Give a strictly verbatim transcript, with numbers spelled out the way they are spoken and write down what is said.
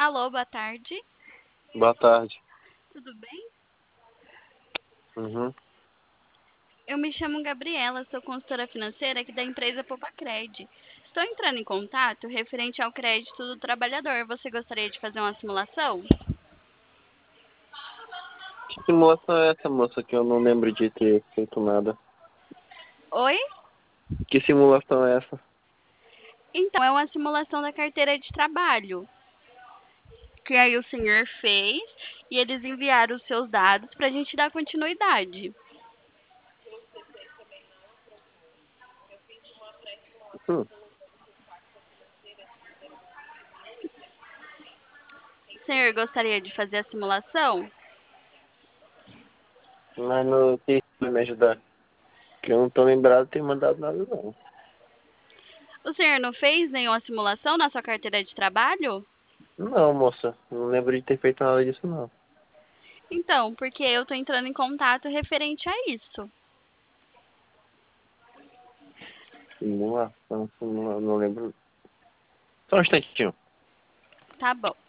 Alô, boa tarde. Boa tarde. Tudo bem? Uhum. Eu me chamo Gabriela, sou consultora financeira aqui da empresa Popacred. Estou entrando em contato referente ao crédito do trabalhador. Você gostaria de fazer uma simulação? Que simulação é essa, moça, que eu não lembro de ter feito nada? Oi? Que simulação é essa? Então, é uma simulação da carteira de trabalho, que aí o senhor fez e eles enviaram os seus dados para a gente dar continuidade. Hum. O senhor gostaria de fazer a simulação? Mas não tem como me ajudar. Que eu não tô lembrado de ter mandado nada, não. O senhor não fez nenhuma simulação na sua carteira de trabalho? Não, moça. Não lembro de ter feito nada disso, não. Então, porque eu estou entrando em contato referente a isso. Simulação, simulação, não lembro. Só um instantinho. Tá bom.